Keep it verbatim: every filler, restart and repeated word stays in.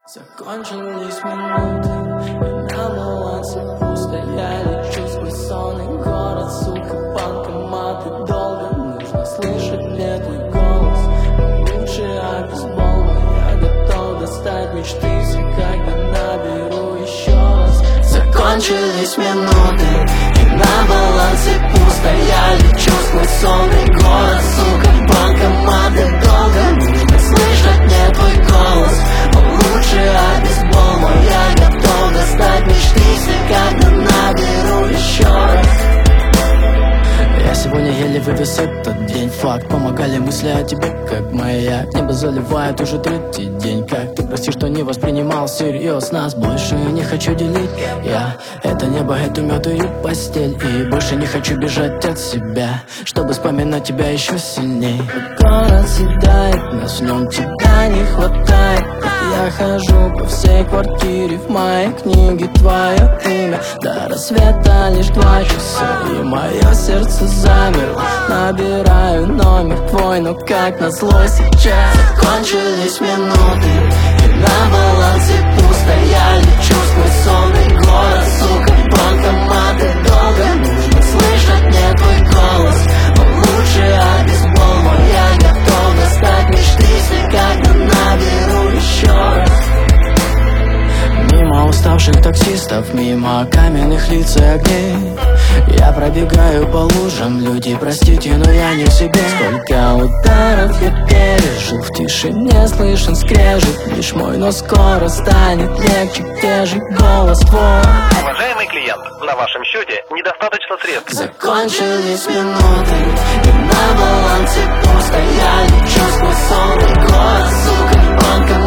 Закончились минуты, и на балансе пусто. Я лечу сквозь сонный город, сука, банкоматы долго. Нужно слышать мне твой голос, лучше обезболва. Я готов достать мечты все, когда наберу еще раз. Закончились минуты, и на балансе пусто. Я лечу сквозь сонный город, сука, банкоматы долго. Нужно слышать мне твой голос, лучше обезболва. Я готов достать мечты все, когда наберу еще раз. Я сегодня еле вывез этот день. Факт, помогали мысли о тебе, как маяк. Небо заливает уже третий день. Как ты прости, что не воспринимал всерьез. Нас больше не хочу делить. Я это небо, эту мёртвую постель. И больше не хочу бежать от себя, чтобы вспоминать тебя еще сильней. Город съедает нас, в нем тебя не хватает. Я хожу по всей квартире, в моей книге твое имя. До рассвета лишь два часа, и мое сердце замерло. Набираю номер твой, но как назло сейчас закончились минуты, и на балансе пусто. Я лечу сквозь сонный город, сука, банкоматы долго. Нужно слышать мне твой голос, лучше обезболва. Я готов достать мечты все, когда наберу еще раз. Мимо уставших таксистов, мимо каменных лиц и огней. Я пробегаю по лужам, люди, простите, но я не в себе. Сколько ударов я пережил, в тишине слышен скрежет. Лишь мой, но скоро станет легче, где же голос твой? Уважаемый клиент, на вашем счете недостаточно средств. Закончились минуты, и на балансе пусто. Я лечу сквозь сонный город, сука, банка.